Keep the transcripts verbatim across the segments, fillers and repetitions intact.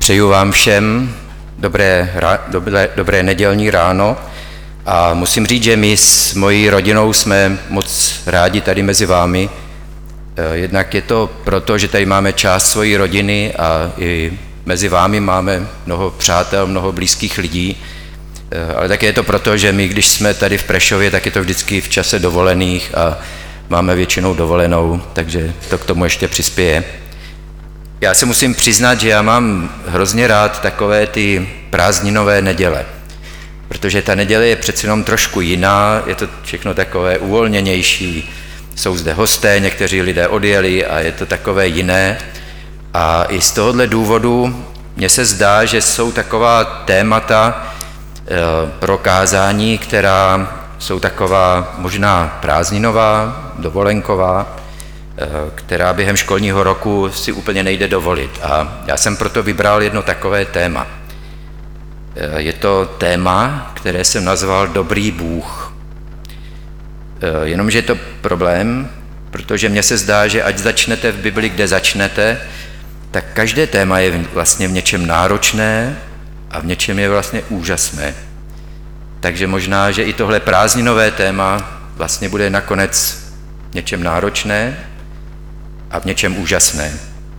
Přeju vám všem dobré, dobré, dobré nedělní ráno a musím říct, že my s mojí rodinou jsme moc rádi tady mezi vámi. Jednak je to proto, že tady máme část svojí rodiny a i mezi vámi máme mnoho přátel, mnoho blízkých lidí, ale také je to proto, že my, když jsme tady v Prešově, tak je to vždycky v čase dovolených a máme většinou dovolenou, takže to k tomu ještě přispěje. Já se musím přiznat, že já mám hrozně rád takové ty prázdninové neděle, protože ta neděle je přeci jenom trošku jiná, je to všechno takové uvolněnější, jsou zde hosté, někteří lidé odjeli a je to takové jiné. A i z tohohle důvodu mně se zdá, že jsou taková témata pro kázání, která jsou taková možná prázdninová, dovolenková, která během školního roku si úplně nejde dovolit. A já jsem proto vybral jedno takové téma. Je to téma, které jsem nazval Dobrý Bůh. Jenomže je to problém, protože mně se zdá, že ať začnete v Bibli, kde začnete, tak každé téma je vlastně v něčem náročné a v něčem je vlastně úžasné. Takže možná, že i tohle prázdninové téma vlastně bude nakonec v něčem náročné a v něčem úžasné.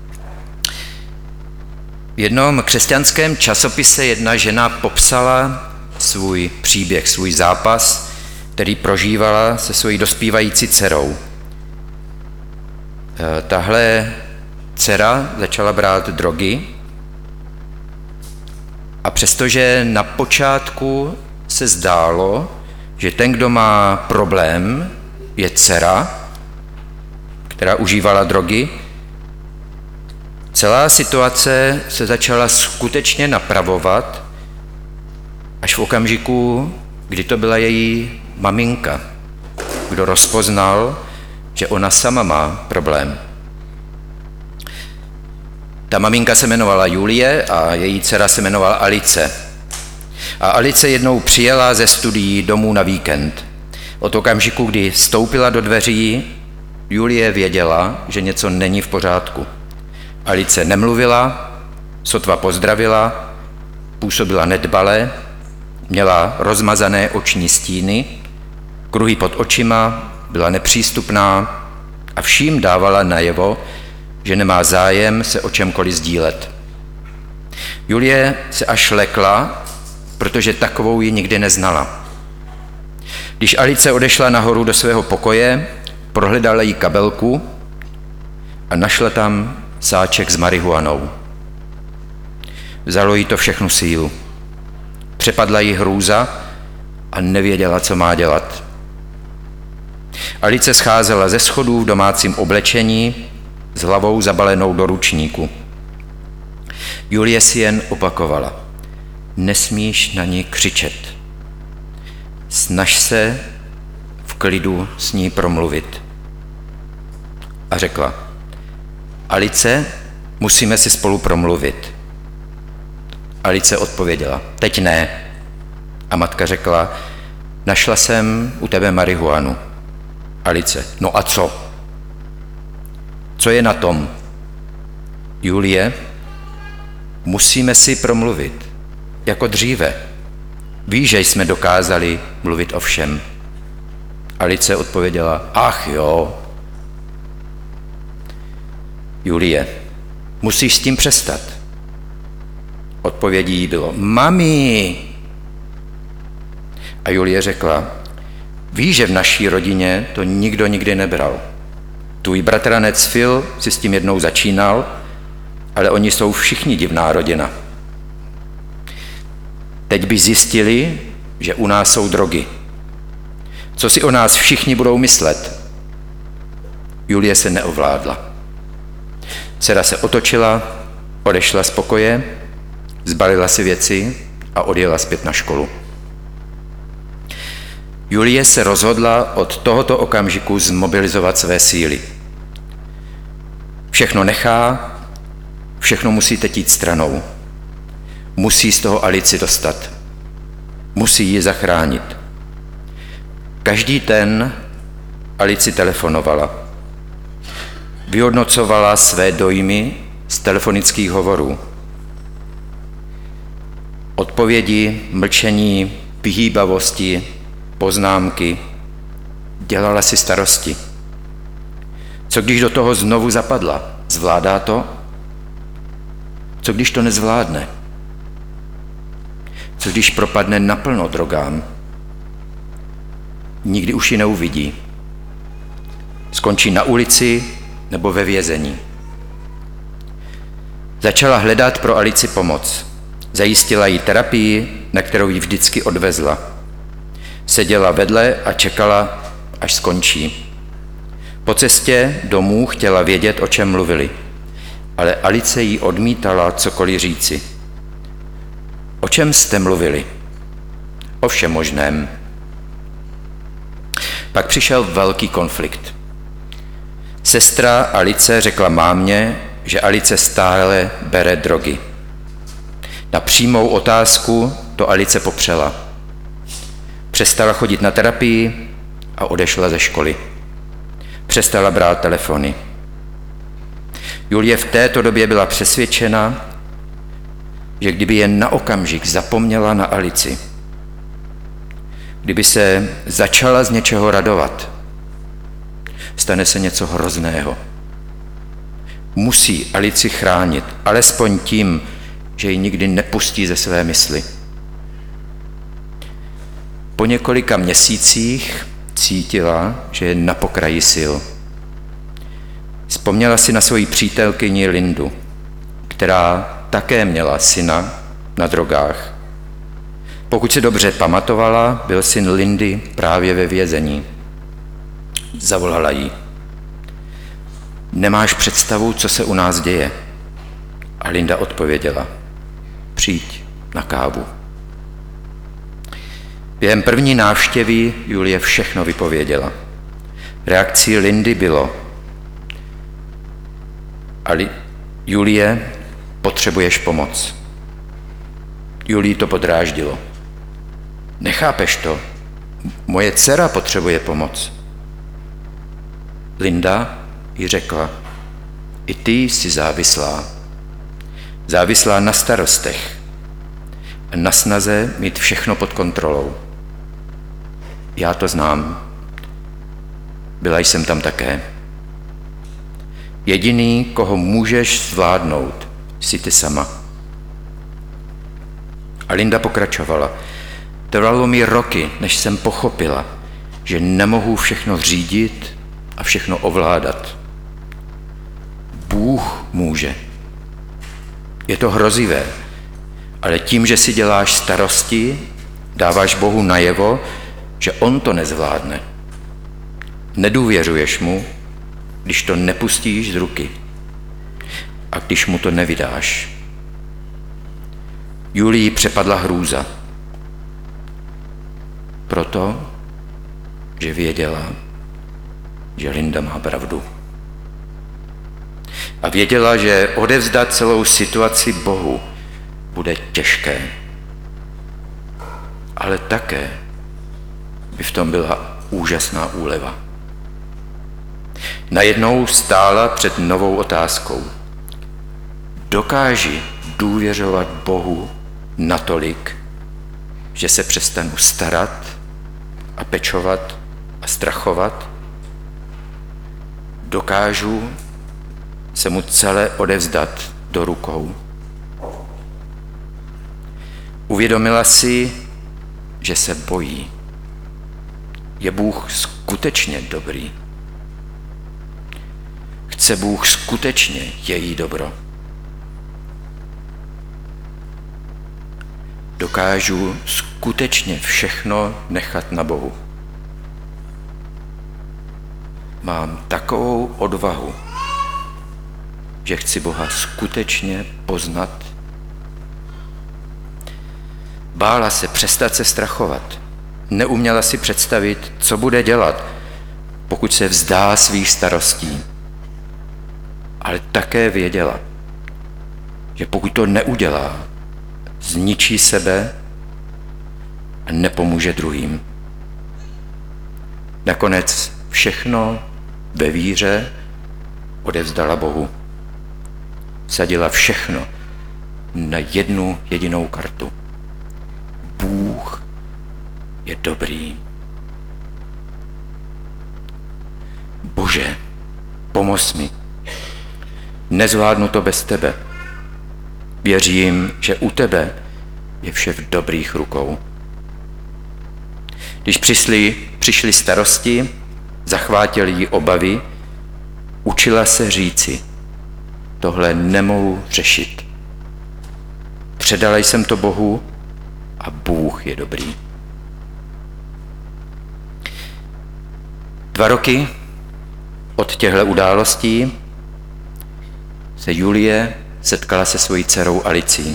V jednom křesťanském časopise jedna žena popsala svůj příběh, svůj zápas, který prožívala se svojí dospívající dcerou. Tahle dcera začala brát drogy a přestože na počátku se zdálo, že ten, kdo má problém, je dcera, která užívala drogy, celá situace se začala skutečně napravovat až v okamžiku, kdy to byla její maminka, kdo rozpoznal, že ona sama má problém. Ta maminka se jmenovala Julie a její dcera se jmenovala Alice. A Alice jednou přijela ze studií domů na víkend. Od okamžiku, kdy vstoupila do dveří, Julie věděla, že něco není v pořádku. Alice nemluvila, sotva pozdravila, působila nedbale, měla rozmazané oční stíny, kruhy pod očima, byla nepřístupná a vším dávala najevo, že nemá zájem se o čemkoliv sdílet. Julie se až lekla, protože takovou ji nikdy neznala. Když Alice odešla nahoru do svého pokoje, prohledala jí kabelku a našla tam sáček s marihuanou. Vzalo jí to všechnu sílu. Přepadla jí hrůza a nevěděla, co má dělat. Alice scházela ze schodů v domácím oblečení s hlavou zabalenou do ručníku. Julie si jen opakovala: nesmíš na ní křičet. Snaž se v klidu s ní promluvit. A řekla: Alice, musíme si spolu promluvit. Alice odpověděla: teď ne. A matka řekla: našla jsem u tebe marihuanu. Alice: no a co? Co je na tom? Julie: musíme si promluvit, jako dříve. Víš, že jsme dokázali mluvit o všem. Alice odpověděla: ach jo. Julie: musíš s tím přestat. Odpovědí jí bylo: mami. A Julie řekla: víš, že v naší rodině to nikdo nikdy nebral. Tvůj bratranec Phil si s tím jednou začínal, ale oni jsou všichni divná rodina. Teď by zjistili, že u nás jsou drogy. Co si o nás všichni budou myslet? Julie se neovládla. Dcera se otočila, odešla z pokoje, zbalila si věci a odjela zpět na školu. Julie se rozhodla od tohoto okamžiku zmobilizovat své síly. Všechno nechá, všechno musí teď jít stranou. Musí z toho Alici dostat. Musí ji zachránit. Každý den Alici telefonovala. Vyhodnocovala své dojmy z telefonických hovorů. Odpovědi, mlčení, vyhýbavosti, poznámky, dělala si starosti. Co když do toho znovu zapadla? Zvládá to? Co když to nezvládne? Co když propadne naplno drogám? Nikdy už ji neuvidí. Skončí na ulici nebo ve vězení. Začala hledat pro Alici pomoc. Zajistila jí terapii, na kterou ji vždycky odvezla. Seděla vedle a čekala, až skončí. Po cestě domů chtěla vědět, o čem mluvili, ale Alice jí odmítala cokoliv říci. O čem jste mluvili? O všem možném. Pak přišel velký konflikt. Sestra Alice řekla mámě, že Alice stále bere drogy. Na přímou otázku to Alice popřela. Přestala chodit na terapii a odešla ze školy. Přestala brát telefony. Julie v této době byla přesvědčena, že kdyby jen na okamžik zapomněla na Alici, kdyby se začala z něčeho radovat, stane se něco hrozného. Musí Alici chránit, alespoň tím, že ji nikdy nepustí ze své mysli. Po několika měsících cítila, že je na pokraji sil. Vzpomněla si na svoji přítelkyni Lindu, která také měla syna na drogách. Pokud se dobře pamatovala, byl syn Lindy právě ve vězení. Zavolala jí. Nemáš představu, co se u nás děje? A Linda odpověděla. Přijď na kávu. Během první návštěvy Julie všechno vypověděla. Reakcí Lindy bylo: Ali, Julie, potřebuješ pomoc. Julii to podráždilo. Nechápeš to? Moje dcera potřebuje pomoc. Linda jí řekla: i ty jsi závislá. Závislá na starostech a na snaze mít všechno pod kontrolou. Já to znám. Byla jsem tam také. Jediný, koho můžeš zvládnout, jsi ty sama. A Linda pokračovala. Trvalo mi roky, než jsem pochopila, že nemohu všechno řídit a všechno ovládat. Bůh může. Je to hrozivé, ale tím, že si děláš starosti, dáváš Bohu najevo, že on to nezvládne. Nedůvěřuješ mu, když to nepustíš z ruky a když mu to nevydáš. Julii přepadla hrůza. Proto, že věděla, že Linda má pravdu. A věděla, že odevzdat celou situaci Bohu bude těžké. Ale také by v tom byla úžasná úleva. Najednou stála před novou otázkou. Dokáži důvěřovat Bohu natolik, že se přestanu starat a pečovat a strachovat? Dokážu se mu celé odevzdat do rukou? Uvědomila si, že se bojí. Je Bůh skutečně dobrý? Chce Bůh skutečně její dobro? Dokážu skutečně všechno nechat na Bohu? Mám takovou odvahu, že chci Boha skutečně poznat? Bála se přestat se strachovat. Neuměla si představit, co bude dělat, pokud se vzdá svých starostí. Ale také věděla, že pokud to neudělá, zničí sebe a nepomůže druhým. Nakonec všechno ve víře odevzdala Bohu. Vsadila všechno na jednu jedinou kartu. Bůh je dobrý. Bože, pomoz mi. Nezvládnu to bez tebe. Věřím, že u tebe je vše v dobrých rukou. Když přišly, přišly starosti, zachvátily jí obavy, učila se říci, tohle nemohu řešit. Předala jsem to Bohu a Bůh je dobrý. Dva roky od těchto událostí se Julie setkala se svojí dcerou Alicí.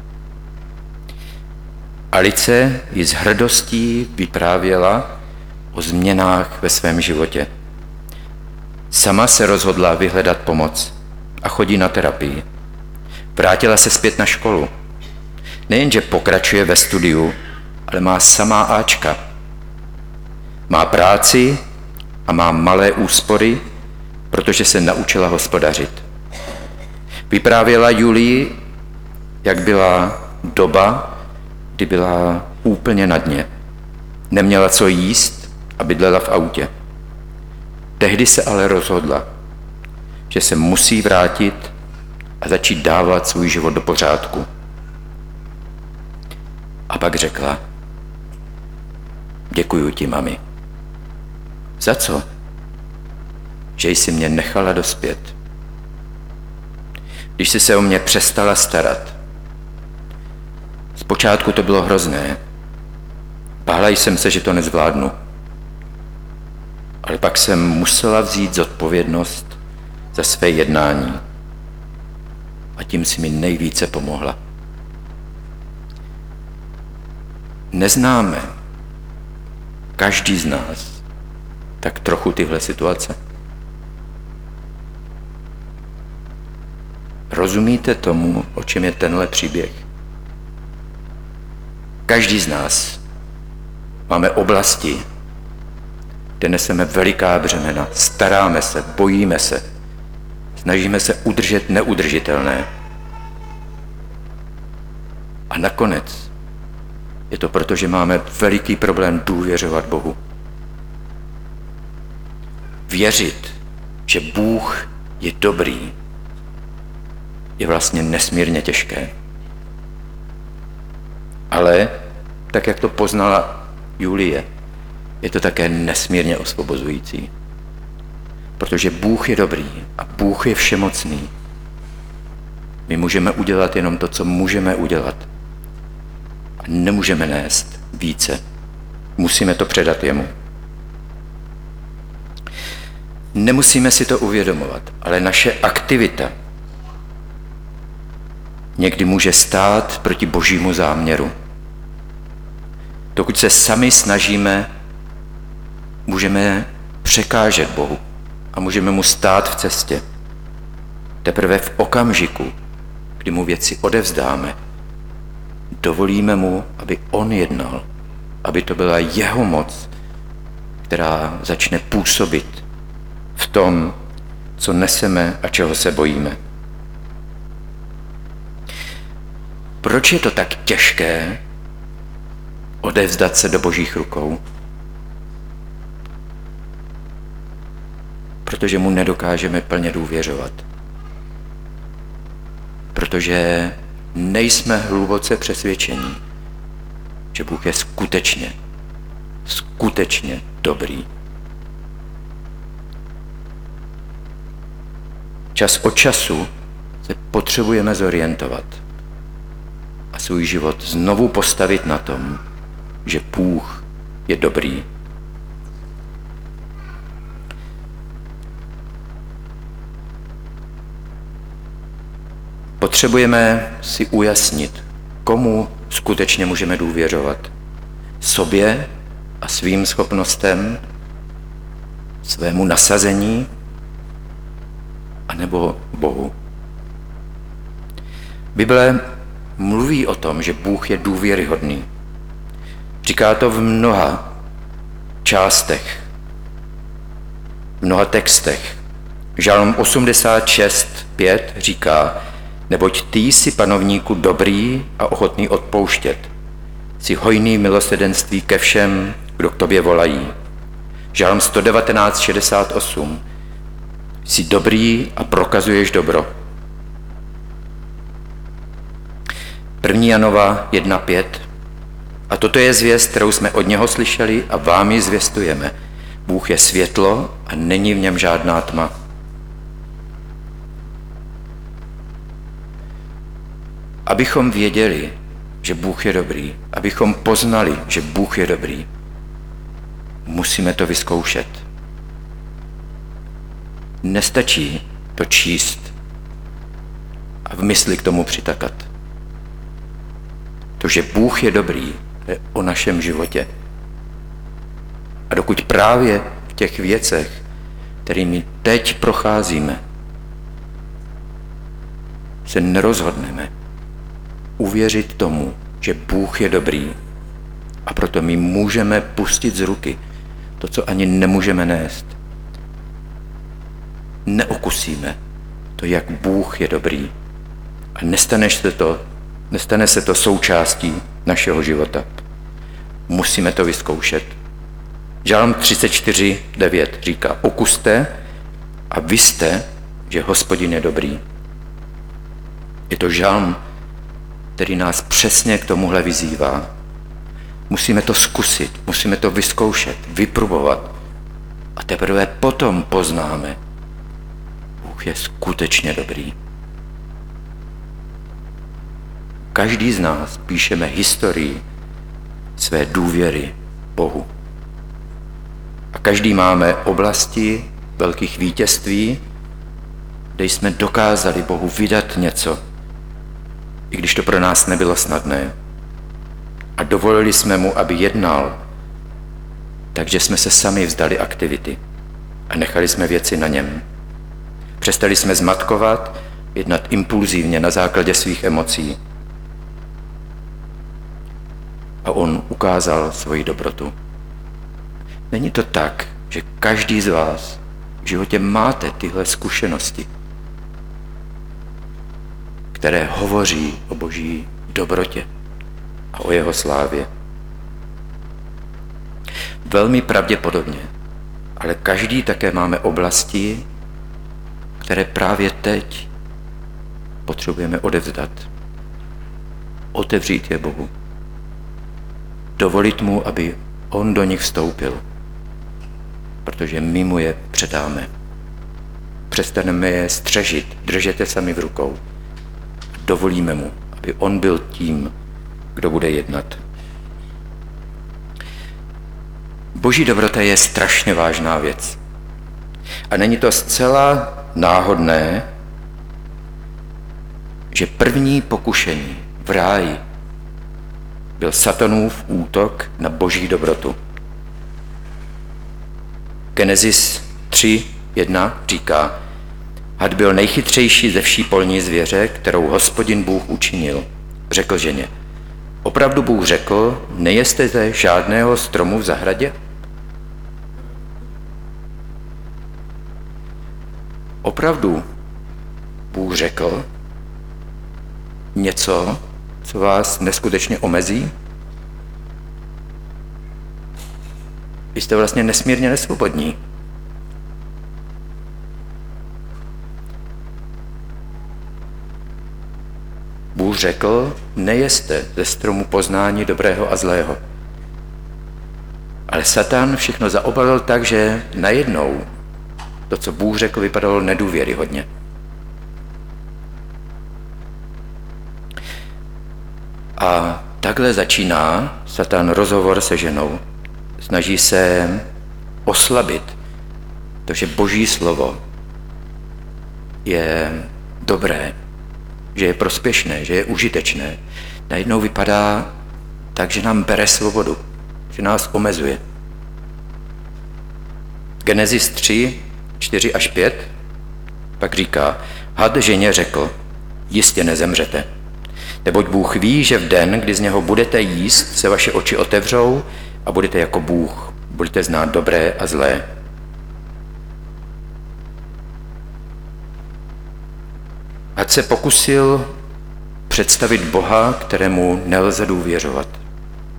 Alice ji s hrdostí vyprávěla o změnách ve svém životě. Sama se rozhodla vyhledat pomoc a chodí na terapii. Vrátila se zpět na školu. Nejenže pokračuje ve studiu, ale má samá áčka. Má práci a má malé úspory, protože se naučila hospodařit. Vyprávěla Julii, jak byla doba, kdy byla úplně na dně. Neměla co jíst a bydlela v autě. Tehdy se ale rozhodla, že se musí vrátit a začít dávat svůj život do pořádku. A pak řekla, děkuju ti, mami. Za co? Že jsi mě nechala dospět. Když jsi se o mě přestala starat. Zpočátku to bylo hrozné. Bála jsem se, že to nezvládnu. Ale pak jsem musela vzít zodpovědnost za své jednání. A tím si mi nejvíce pomohla. Neznáme každý z nás tak trochu tyhle situace. Rozumíte tomu, o čem je tenhle příběh? Každý z nás máme oblasti, kde neseme veliká břemena, staráme se, bojíme se, snažíme se udržet neudržitelné. A nakonec je to proto, že máme veliký problém důvěřovat Bohu. Věřit, že Bůh je dobrý, je vlastně nesmírně těžké. Ale, tak jak to poznala Julie, je to také nesmírně osvobozující. Protože Bůh je dobrý a Bůh je všemocný. My můžeme udělat jenom to, co můžeme udělat. A nemůžeme nést více. Musíme to předat jemu. Nemusíme si to uvědomovat, ale naše aktivita někdy může stát proti Božímu záměru. Dokud se sami snažíme, můžeme překážet Bohu a můžeme mu stát v cestě. Teprve v okamžiku, kdy mu věci odevzdáme, dovolíme mu, aby on jednal, aby to byla jeho moc, která začne působit v tom, co neseme a čeho se bojíme. Proč je to tak těžké odevzdat se do Božích rukou? Protože mu nedokážeme plně důvěřovat. Protože nejsme hluboce přesvědčení, že Bůh je skutečně, skutečně dobrý. Čas od času se potřebujeme zorientovat a svůj život znovu postavit na tom, že Bůh je dobrý. Potřebujeme si ujasnit, komu skutečně můžeme důvěřovat. Sobě a svým schopnostem, svému nasazení, anebo Bohu. Bible mluví o tom, že Bůh je důvěryhodný. Říká to v mnoha částech, v mnoha textech. Žalm osmdesát šest pět říká, neboť ty jsi, panovníku, dobrý a ochotný odpouštět, Jsi hojný milosrdenství ke všem, kdo k tobě volají. Žalm sto devatenáct šedesát osm. Jsi dobrý a prokazuješ dobro. první Janova jedna pět. A toto je zvěst, kterou jsme od něho slyšeli a vám ji zvěstujeme. Bůh je světlo a není v něm žádná tma. Abychom věděli, že Bůh je dobrý, abychom poznali, že Bůh je dobrý, musíme to vyzkoušet. Nestačí to číst a v mysli k tomu přitakat. To, že Bůh je dobrý, je o našem životě. A dokud právě v těch věcech, kterými teď procházíme, se nerozhodneme uvěřit tomu, že Bůh je dobrý, a proto my můžeme pustit z ruky to, co ani nemůžeme nést. Neokusíme to, jak Bůh je dobrý. A nestane se to, nestane se to součástí našeho života. Musíme to vyzkoušet. Žalm třicet čtyři devět říká, okuste a vyste, že Hospodin je dobrý. Je to žalm, který nás přesně k tomuhle vyzývá. Musíme to zkusit, musíme to vyzkoušet, vyprobovat. A teprve potom poznáme, Bůh je skutečně dobrý. Každý z nás píšeme historii své důvěry Bohu. A každý máme oblasti velkých vítězství, kde jsme dokázali Bohu vydat něco, i když to pro nás nebylo snadné. A dovolili jsme mu, aby jednal, takže jsme se sami vzdali aktivity a nechali jsme věci na něm. Přestali jsme zmatkovat, jednat impulzivně na základě svých emocí. A on ukázal svoji dobrotu. Není to tak, že každý z vás v životě máte tyhle zkušenosti, které hovoří o Boží dobrotě a o jeho slávě. Velmi pravděpodobně, ale každý také máme oblasti, které právě teď potřebujeme odevzdat. Otevřít je Bohu. Dovolit mu, aby on do nich vstoupil, protože my mu je předáme. Přestaneme je střežit, držet je sami v rukou. Dovolíme mu, aby on byl tím, kdo bude jednat. Boží dobrota je strašně vážná věc. A není to zcela náhodné, že první pokušení v ráji byl Satanův útok na Boží dobrotu. Genesis tři jedna říká, had byl nejchytřejší ze vší polní zvěře, kterou Hospodin Bůh učinil. Řekl ženě, opravdu Bůh řekl, nejeste ze žádného stromu v zahradě? Opravdu Bůh řekl něco, co vás neskutečně omezí? Vy jste vlastně nesmírně nesvobodní. Bůh řekl, nejeste ze stromu poznání dobrého a zlého. Ale Satan všechno zaobalil tak, že najednou to, co Bůh řekl, vypadalo nedůvěryhodně. A takhle začíná Satan rozhovor se ženou. Snaží se oslabit to, že Boží slovo je dobré, že je prospěšné, že je užitečné. Najednou vypadá tak, že nám bere svobodu, že nás omezuje. Genesis tři, čtyři až pět pak říká, had ženě řekl, jistě nezemřete. Neboť Bůh ví, že v den, kdy z něho budete jíst, se vaše oči otevřou a budete jako Bůh, budete znát dobré a zlé. Had se pokusil představit Boha, kterému nelze důvěřovat.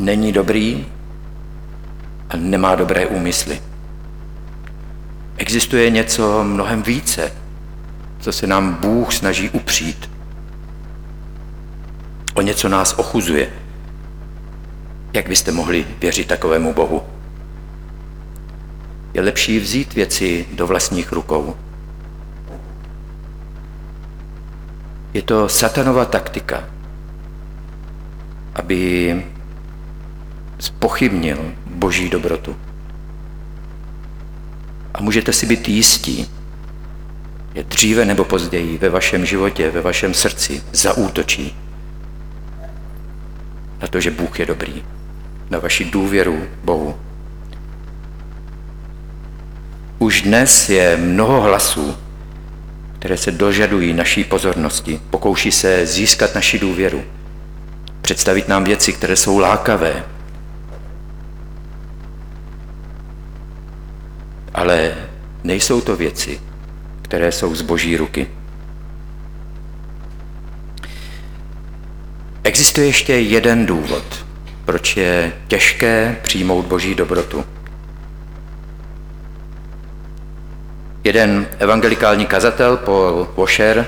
není dobrý a nemá dobré úmysly. Existuje něco mnohem více, co se nám Bůh snaží upřít. O něco nás ochuzuje. Jak byste mohli věřit takovému Bohu? Je lepší vzít věci do vlastních rukou. Je to satanova taktika, aby zpochybnil Boží dobrotu. A můžete si být jistí, že dříve nebo později ve vašem životě, ve vašem srdci zaútočí na to, že Bůh je dobrý, na vaši důvěru Bohu. Už dnes je mnoho hlasů, které se dožadují naší pozornosti, pokouší se získat naši důvěru, představit nám věci, které jsou lákavé. Ale nejsou to věci, které jsou z Boží ruky. Existuje ještě jeden důvod, proč je těžké přijmout Boží dobrotu. Jeden evangelikální kazatel, Paul Washer,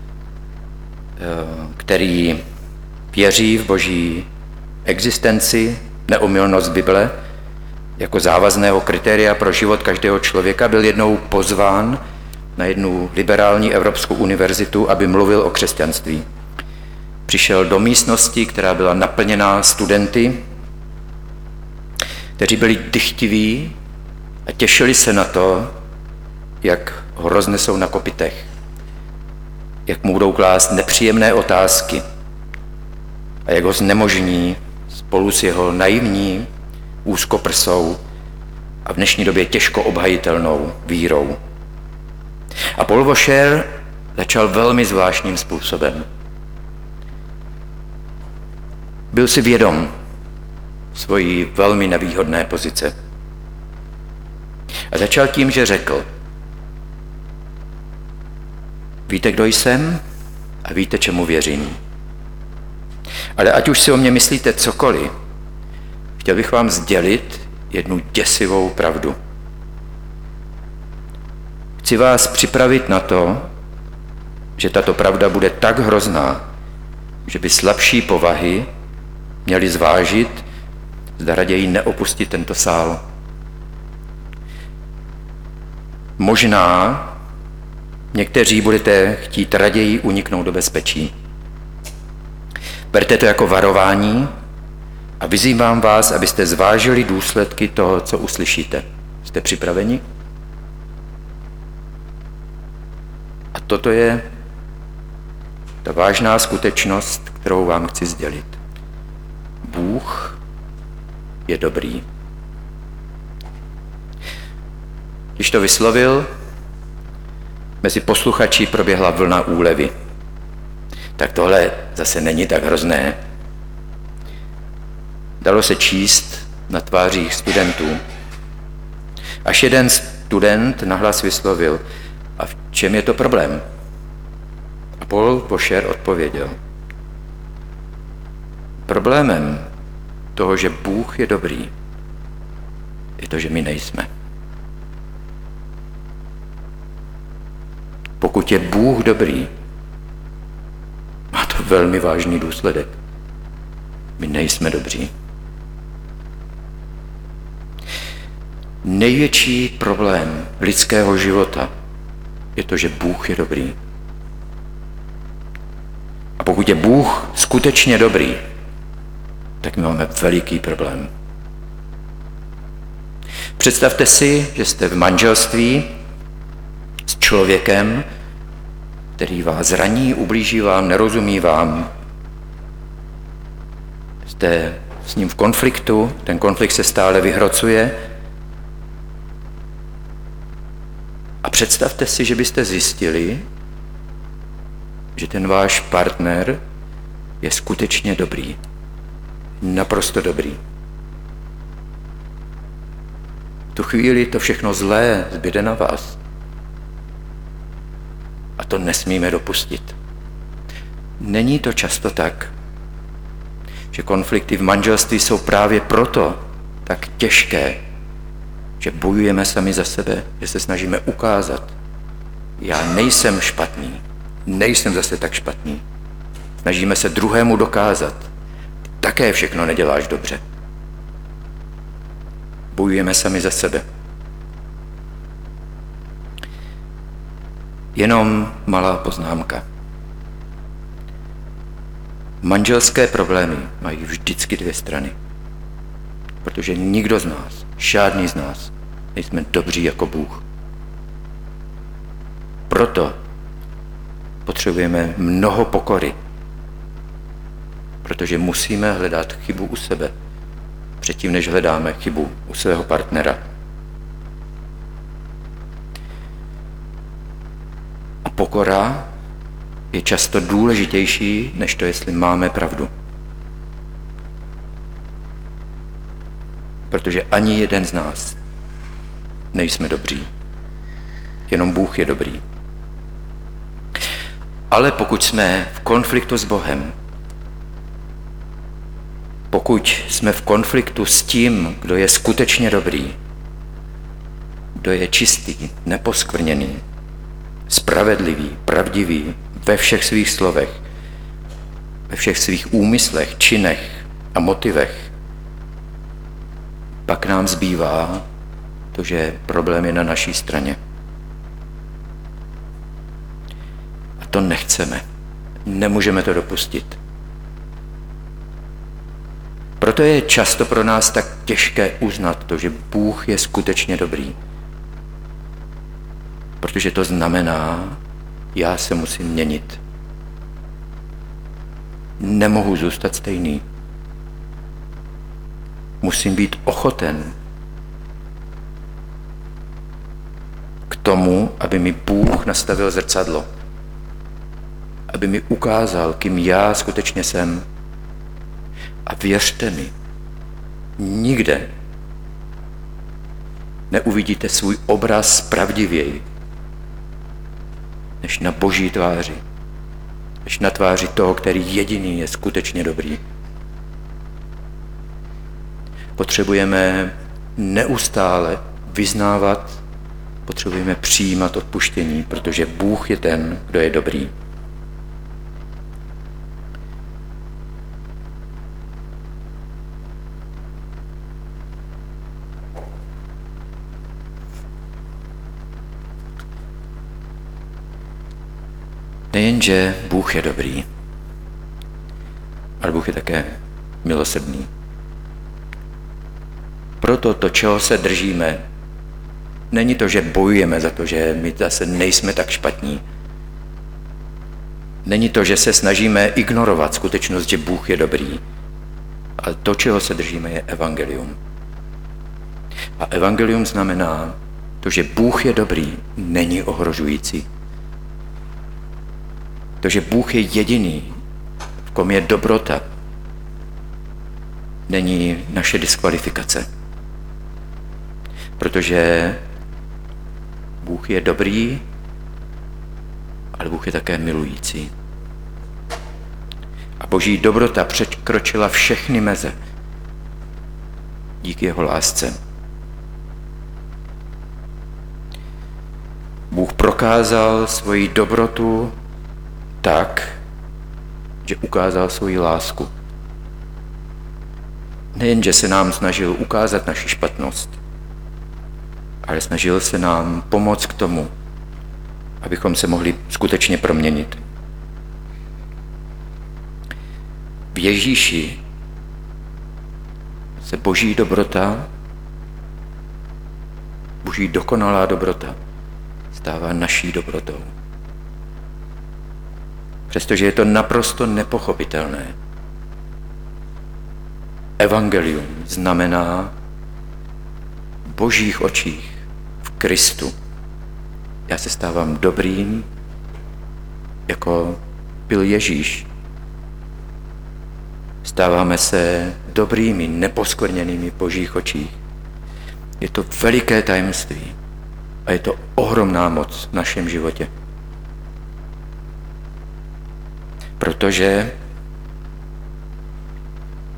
který věří v Boží existenci, neomylnost Bible, jako závazného kritéria pro život každého člověka, byl jednou pozván na jednu liberální evropskou univerzitu, aby mluvil o křesťanství. Přišel do místnosti, která byla naplněná studenty, kteří byli dychtiví a těšili se na to, jak ho roznesou na kopytech, jak mu budou klást nepříjemné otázky a jak ho znemožní spolu s jeho naivní, úzkoprsou a v dnešní době těžko obhajitelnou vírou. A Paul Washer začal velmi zvláštním způsobem. Byl si vědom svojí velmi nevýhodné pozice. A začal tím, že řekl: víte, kdo jsem a víte, čemu věřím. Ale ať už si o mě myslíte cokoliv, chtěl bych vám sdělit jednu děsivou pravdu. Chci vás připravit na to, že tato pravda bude tak hrozná, že by slabší povahy měli zvážit, zda raději neopustit tento sál. Možná někteří budete chtít raději uniknout do bezpečí. Berte to jako varování a vyzývám vás, abyste zvážili důsledky toho, co uslyšíte. Jste připraveni? A toto je ta vážná skutečnost, kterou vám chci sdělit. Bůh je dobrý. Když to vyslovil, mezi posluchači proběhla vlna úlevy. Tak tohle zase není tak hrozné. Dalo se číst na tvářích studentů. Až jeden student nahlas vyslovil: a v čem je to problém? A Paul Washer odpověděl: problémem toho, že Bůh je dobrý, je to, že my nejsme. Pokud je Bůh dobrý, má to velmi vážný důsledek. My nejsme dobří. Největší problém lidského života je to, že Bůh je dobrý. A pokud je Bůh skutečně dobrý, tak my máme veliký problém. Představte si, že jste v manželství s člověkem, který vás zraní, ublíží vám, nerozumí vám. Jste s ním v konfliktu, ten konflikt se stále vyhrocuje. A představte si, že byste zjistili, že ten váš partner je skutečně dobrý. Naprosto dobrý. V tu chvíli to všechno zlé zbyde na vás. A to nesmíme dopustit. Není to často tak, že konflikty v manželství jsou právě proto tak těžké, že bojujeme sami za sebe, že se snažíme ukázat, já nejsem špatný, nejsem zase tak špatný. Snažíme se druhému dokázat, také všechno neděláš dobře. Bojujeme sami za sebe. Jenom malá poznámka. Manželské problémy mají vždycky dvě strany. Protože nikdo z nás, žádný z nás, nejsme dobří jako Bůh. Proto potřebujeme mnoho pokory. Protože musíme hledat chybu u sebe, předtím, než hledáme chybu u svého partnera. A pokora je často důležitější, než to, jestli máme pravdu. Protože ani jeden z nás nejsme dobří. Jenom Bůh je dobrý. Ale pokud jsme v konfliktu s Bohem, pokud jsme v konfliktu s tím, kdo je skutečně dobrý, kdo je čistý, neposkvrněný, spravedlivý, pravdivý ve všech svých slovech, ve všech svých úmyslech, činech a motivech, pak nám zbývá to, že problém je na naší straně. A to nechceme. Nemůžeme to dopustit. Proto je často pro nás tak těžké uznat to, že Bůh je skutečně dobrý. Protože to znamená, já se musím měnit. Nemohu zůstat stejný. Musím být ochoten k tomu, aby mi Bůh nastavil zrcadlo. Aby mi ukázal, kým já skutečně jsem. A věřte mi, nikde neuvidíte svůj obraz pravdivěji, než na Boží tváři, než na tváři toho, který jediný je skutečně dobrý. Potřebujeme neustále vyznávat, potřebujeme přijímat odpuštění, protože Bůh je ten, kdo je dobrý. Nejenže Bůh je dobrý, ale Bůh je také milosrdný. Proto to, čeho se držíme, není to, že bojujeme za to, že my zase nejsme tak špatní. Není to, že se snažíme ignorovat skutečnost, že Bůh je dobrý. Ale to, čeho se držíme, je evangelium. A evangelium znamená to, že Bůh je dobrý, není ohrožující. To, že Bůh je jediný, v kom je dobrota, není naše diskvalifikace. Protože Bůh je dobrý, ale Bůh je také milující. A Boží dobrota překročila všechny meze díky jeho lásce. Bůh prokázal svoji dobrotu tak, že ukázal svoji lásku. Nejenže se nám snažil ukázat naši špatnost, ale snažil se nám pomoct k tomu, abychom se mohli skutečně proměnit. V Ježíši se Boží dobrota, Boží dokonalá dobrota stává naší dobrotou. Přestože je to naprosto nepochopitelné. Evangelium znamená v Božích očích v Kristu. Já se stávám dobrým, jako byl Ježíš. Stáváme se dobrými, neposkvrněnými v Božích očích. Je to veliké tajemství a je to ohromná moc v našem životě. Protože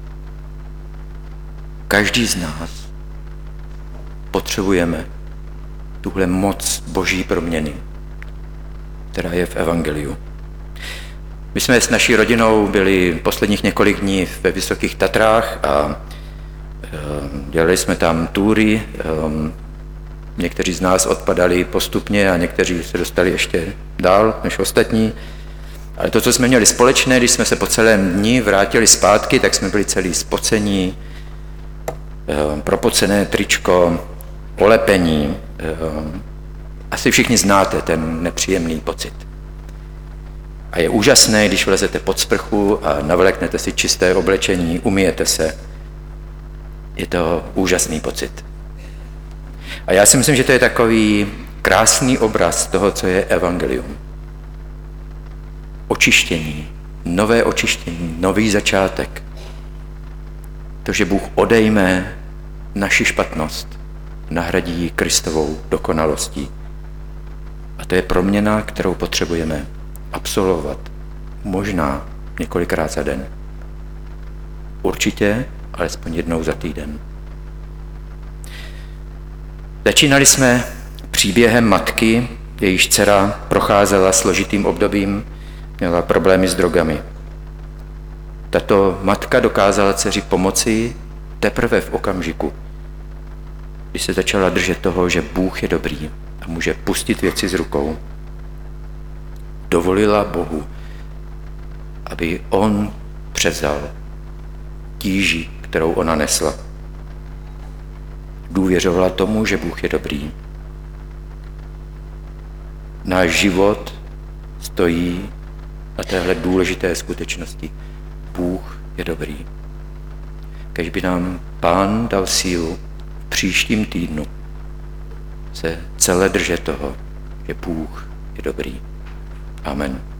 každý z nás potřebujeme tuhle moc boží proměny, která je v evangeliu. My jsme s naší rodinou byli posledních několik dní ve Vysokých Tatrách a dělali jsme tam túry. Někteří z nás odpadali postupně a někteří se dostali ještě dál než ostatní. Ale to, co jsme měli společné, když jsme se po celém dni vrátili zpátky, tak jsme byli celý spocení, propocené tričko, olepení. Asi všichni znáte ten nepříjemný pocit. A je úžasné, když vlezete pod sprchu a navléknete si čisté oblečení, umyjete se. Je to úžasný pocit. A já si myslím, že to je takový krásný obraz toho, co je evangelium. Očištění, nové očištění, nový začátek. To, že Bůh odejme naši špatnost, nahradí ji Kristovou dokonalostí. A to je proměna, kterou potřebujeme absolvovat možná několikrát za den. Určitě alespoň jednou za týden. Začínali jsme příběhem matky, jejíž dcera procházela složitým obdobím, měla problémy s drogami. Tato matka dokázala dceři pomoci teprve v okamžiku, když se začala držet toho, že Bůh je dobrý a může pustit věci z rukou. Dovolila Bohu, aby on převzal tíži, kterou ona nesla. Důvěřovala tomu, že Bůh je dobrý. Náš život stojí na téhle důležité skutečnosti. Bůh je dobrý. Kéž by nám Pán dal sílu v příštím týdnu se celé držet toho, že Bůh je dobrý. Amen.